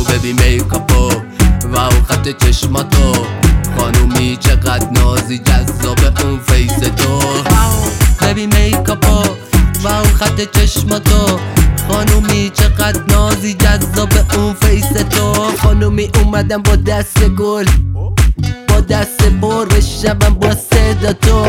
ببین میکاپو واو خط چشماتو خانومی چقدر نازی جذاب اون فیس تو ببین میکاپو واو خط چشماتو خانومی چقدر نازی جذاب اون فیس تو خانومی اومدم با دست گل با دست پر بشم با صدا تو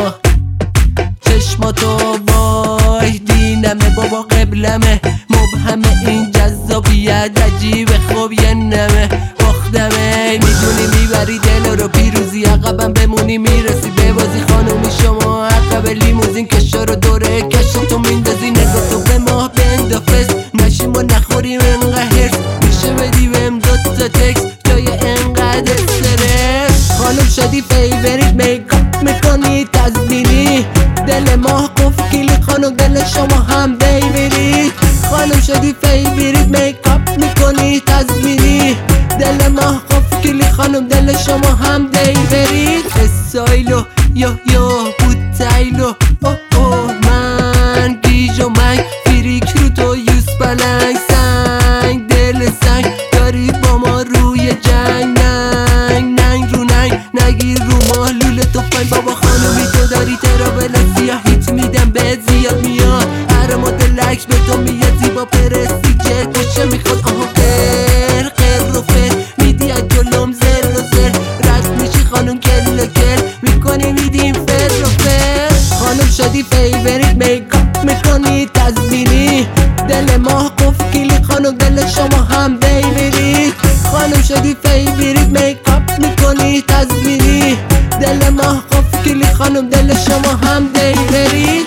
چشماتو وای دینمه بابا قبلمه مبهمه این جذابیت عجیبه خوب یه نمه باختمه میدونی میبری دل رو پیروزی عقبم بمونی میرسی ببازی خانومی شما عقب لیموزین کشا رو دوره کشتو میندازی نگاه تو به ماه بندافز نشیم و نخوریم انقدر هرس میشه بدی بهم دوتا تکس جای انقدر استرس خانم شدی فیوریت میکاپ میکنی تزمینی دل ماه قفل کلی خانم دل شما هم بیبرید خانم شدی فیوریت میکاپ میکنی تزمینی دل ماه قفل کلی خانم دل شما هم بیبرید استایلو یو بوتایلو اوه من گیجو من فریک رو تو یوز پلنگ سنگ دل سنگ داری با ما روی جنگ ننگ رو ننگ نگیر رو ما لوله تو فاین بابا خانومی تو داری ترابل سیاهیت میدم بهت زیاد میاد هر مدل لکس به تو میاد زیبا پرستی جت باشه میخواد آها قر و فر میدی از جلوم زر و زر رد میشی خانوم کل میکنی میدیم فر و فر خانوم شدی فیوریت میکاپ میکنی تزمینی دل ماه قفل کلی خانوم دل شما هم بیبرید خانوم شدی فیوریت میکاپ میکنی تزمینی دل ماه قفل کلی خانوم دل شما هم بیبرید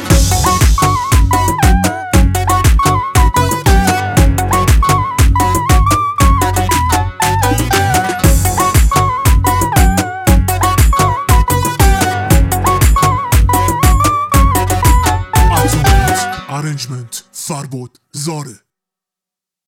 Arrangement Farbod Zare